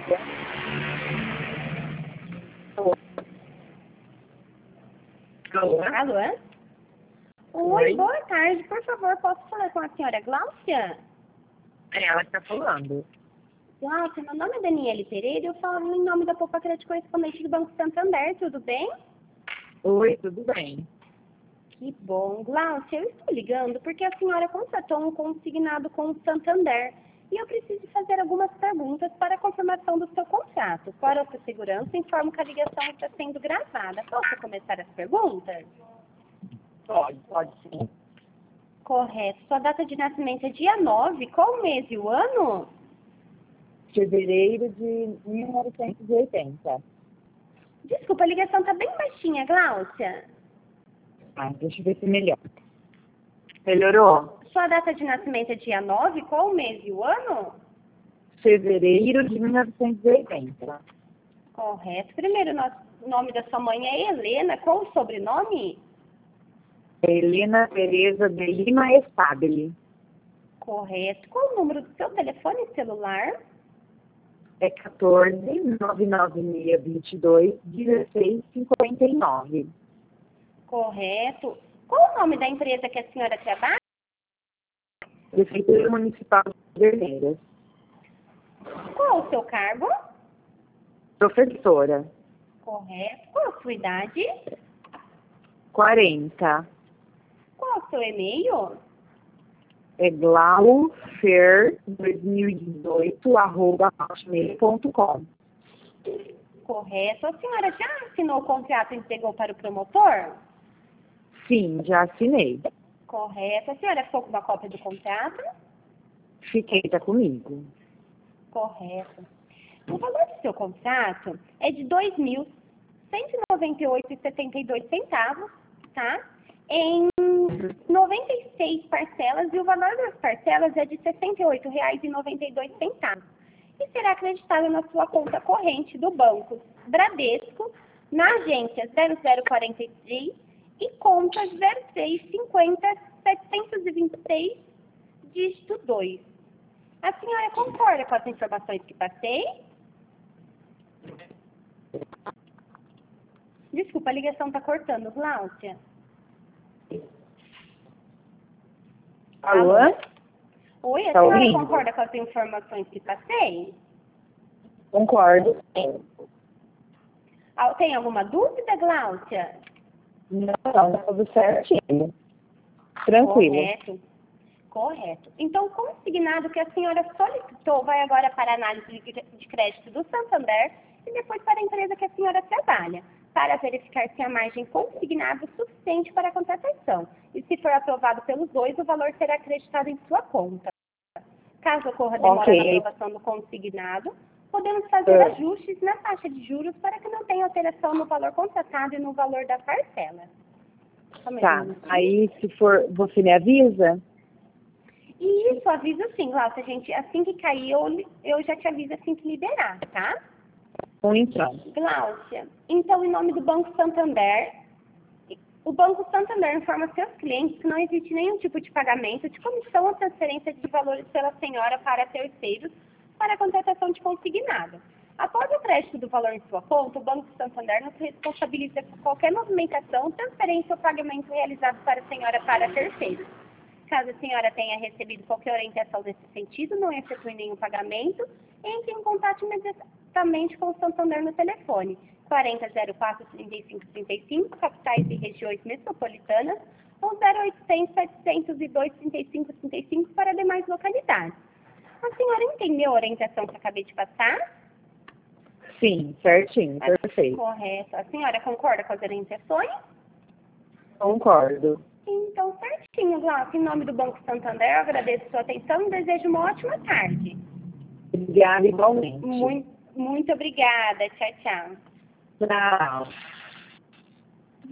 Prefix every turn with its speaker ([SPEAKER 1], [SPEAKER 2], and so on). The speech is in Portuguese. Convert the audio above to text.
[SPEAKER 1] Alô?
[SPEAKER 2] Alô? Oi, boa tarde. Por favor, posso falar com a senhora Gláucia?
[SPEAKER 1] É ela que tá falando.
[SPEAKER 2] Gláucia, meu nome é Daniele Pereira e eu falo em nome da Poupa Crédito Correspondente do Banco Santander, tudo bem?
[SPEAKER 1] Oi, tudo bem?
[SPEAKER 2] Que bom. Gláucia, eu estou ligando porque a senhora contratou um consignado com o Santander e eu preciso fazer algumas perguntas para a confirmação do seu contrato. Para a sua segurança, informo que a ligação está sendo gravada. Posso começar as perguntas?
[SPEAKER 1] Pode sim.
[SPEAKER 2] Correto. Sua data de nascimento é dia 9. Qual o mês e o ano?
[SPEAKER 1] Fevereiro de 1980.
[SPEAKER 2] Desculpa, a ligação está bem baixinha, Gláucia.
[SPEAKER 1] Deixa eu ver se melhor. Melhorou?
[SPEAKER 2] Sua data de nascimento é dia 9. Qual o mês e o ano?
[SPEAKER 1] Fevereiro de 1980.
[SPEAKER 2] Correto. Primeiro, o nome da sua mãe é Helena. Qual o sobrenome?
[SPEAKER 1] Helena Tereza de Lima Estabile.
[SPEAKER 2] Correto. Qual o número do seu telefone celular?
[SPEAKER 1] É 14-996-22-1659.
[SPEAKER 2] Correto. Qual o nome da empresa que a senhora trabalha?
[SPEAKER 1] Prefeitura Municipal de Vermelhas.
[SPEAKER 2] Qual o seu cargo?
[SPEAKER 1] Professora.
[SPEAKER 2] Correto. Qual a sua idade?
[SPEAKER 1] 40.
[SPEAKER 2] Qual o seu e-mail?
[SPEAKER 1] É glaufer2018@hotmail.com.
[SPEAKER 2] Correto. A senhora já assinou o contrato e entregou para o promotor?
[SPEAKER 1] Sim, já assinei.
[SPEAKER 2] Correto. A senhora ficou com uma cópia do contrato?
[SPEAKER 1] Fiquei, tá comigo.
[SPEAKER 2] Correto. O valor do seu contrato é de R$ 2.198,72, tá? Em 96 parcelas e o valor das parcelas é de R$ 68,92. E será acreditado na sua conta corrente do Banco Bradesco, na agência 0043 e conta 0350726, dígito 2. A senhora concorda com as informações que passei? Desculpa, a ligação está cortando, Gláucia.
[SPEAKER 1] Alô?
[SPEAKER 2] Oi, a
[SPEAKER 1] Tá
[SPEAKER 2] senhora
[SPEAKER 1] ouvindo?
[SPEAKER 2] concorda com as informações que passei?
[SPEAKER 1] Concordo.
[SPEAKER 2] Tem alguma dúvida, Gláucia?
[SPEAKER 1] Não, tá tudo certinho. Tranquilo.
[SPEAKER 2] Correto. Então, o consignado que a senhora solicitou vai agora para a análise de crédito do Santander e depois para a empresa que a senhora trabalha, para verificar se a margem consignada é suficiente para a contratação. E se for aprovado pelos dois, o valor será acreditado em sua conta. Caso ocorra demora na aprovação do consignado, podemos fazer ajustes na taxa de juros para que não tenha alteração no valor contratado e no valor da parcela.
[SPEAKER 1] Tá, aí se for, você me avisa?
[SPEAKER 2] Isso, aviso sim, Glaucia, gente. Assim que cair, eu já te aviso assim que liberar, tá?
[SPEAKER 1] Então.
[SPEAKER 2] Gláucia, então, em nome do Banco Santander, o Banco Santander informa seus clientes que não existe nenhum tipo de pagamento de comissão ou transferência de valores pela senhora para terceiros para a contratação de consignado. Após o crédito do valor em sua conta, o Banco Santander não se responsabiliza por qualquer movimentação, transferência ou pagamento realizado para a senhora para terceiros. Caso a senhora tenha recebido qualquer orientação nesse sentido, não efetue nenhum pagamento, entre em contato imediatamente com o Santander no telefone 4004-3535, capitais e regiões metropolitanas, ou 0800-702-3535 para demais localidades. A senhora entendeu a orientação que acabei de passar?
[SPEAKER 1] Sim, certinho, perfeito.
[SPEAKER 2] Correto. A senhora concorda com as orientações?
[SPEAKER 1] Concordo.
[SPEAKER 2] Então, certinho, Glaucia. Em nome do Banco Santander, eu agradeço a sua atenção e desejo uma ótima tarde.
[SPEAKER 1] Obrigada igualmente.
[SPEAKER 2] Muito obrigada. Tchau, tchau.
[SPEAKER 1] Tchau.